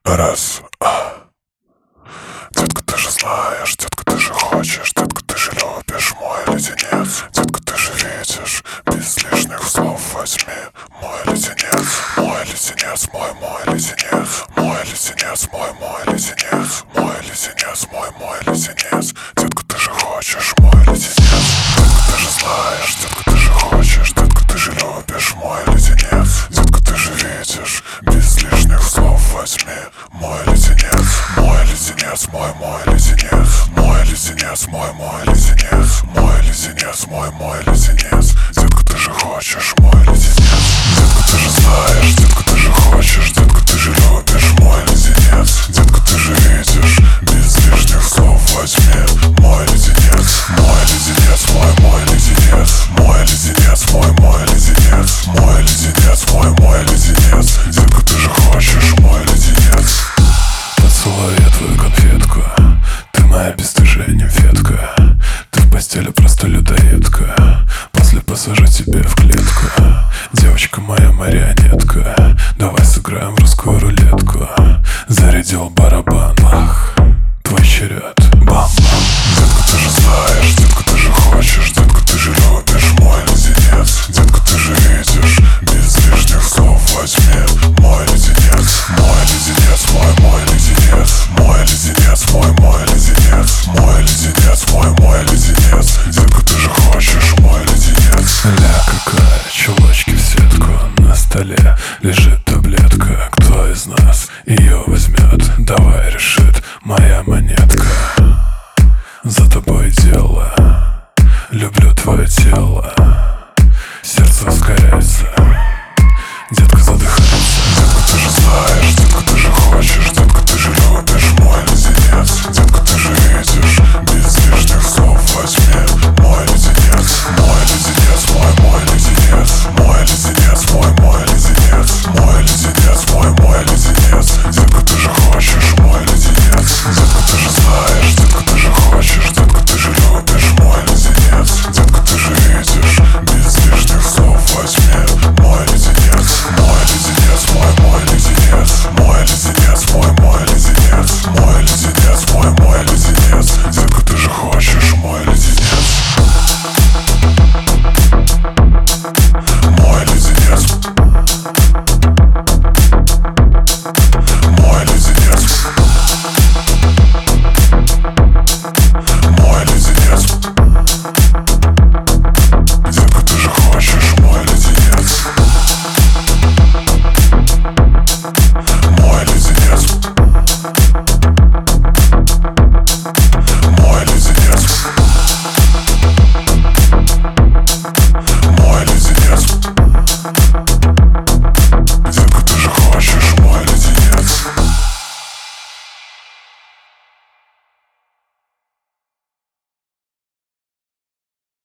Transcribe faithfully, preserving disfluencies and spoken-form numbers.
Раз. А. Детка, ты же знаешь, детка, ты же хочешь, детка, ты же любишь мой леденец. Детка, ты же видишь, без лишних слов возьми мой леденец. Мой леденец, мой, мой леденец. Мой леденец, мой, мой леденец. Мой леденец, мой, мой леденец. Детка, ты же хочешь мой леденец. Детка, ты же знаешь, детка, ты же хочешь, детка, ты же любишь мой леденец. Детка, ты же видишь, без лишних слов возьми мой леденец. Мой леденец, мой, мой леденец. Мой леденец, мой, мой леденец. Мой леденец, мой, мой леденец. Детка, ты же хочешь мой леденец. Детка, ты же знаешь, детка, ты же хочешь, детка, ты же любишь мой леденец. Детка, ты же видишь, без лишних слов возьми мой леденец. Мой леденец, мой, мой леденец. Мой леденец, мой, мой леденец. Мой леденец, мой, мой леденец. Детка, ты же хочешь мой леденец. Поцелую я твою конфетку, ты моя бесстыжая нимфетка. Ты в постели просто людоедка, после посажу тебе в клетку. Девочка моя марионетка, давай сыграем в русскую рулетку. Зарядил барабан, ах, твой черед, бам-бам. Детка, ты же знаешь, детка, ты же хочешь, детка, ты же любишь мой леденец. Детка, ты же видишь, без лишних слов возьми мой леденец. Мой леденец, мой, мой леденец. Мой леденец, мой, мой леденец. Мой леденец, мой, мой леденец. Детка, ты же хочешь мой леденец. Ля какая, чулочки в сетку, на столе лежит таблетка. Кто из нас ее возьмет, давай решит моя монетка.